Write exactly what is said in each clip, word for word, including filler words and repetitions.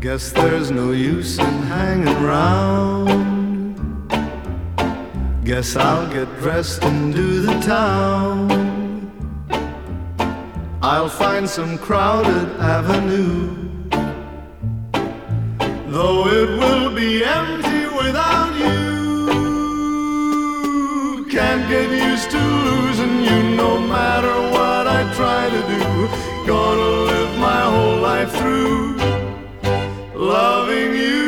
Guess there's no use in hanging round. Guess I'll get dressed and do the town. I'll find some crowded avenue, though it will be empty without you. Can't get used to losing you no matter what I try to do. Gonna live my whole life through loving you.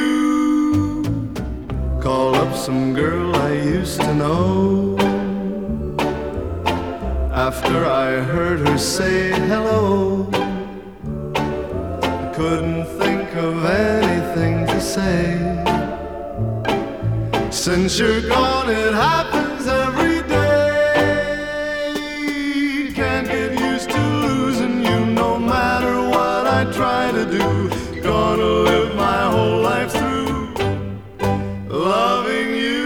Call up some girl I used to know. After I heard her say hello, I couldn't think of anything to say. Since you're gone, it happens every day. Can't get used to losing you no matter what I try to do. Gonna live my whole life through loving you.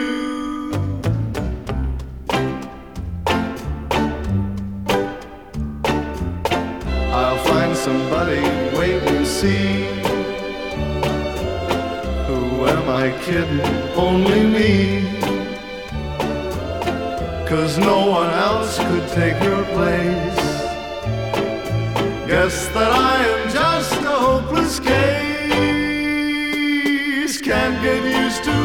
I'll find somebody, wait and see. Who am I kidding? Only me. 'Cause no one else could take your place. Guess that I am just a hopeless case. Can't get used to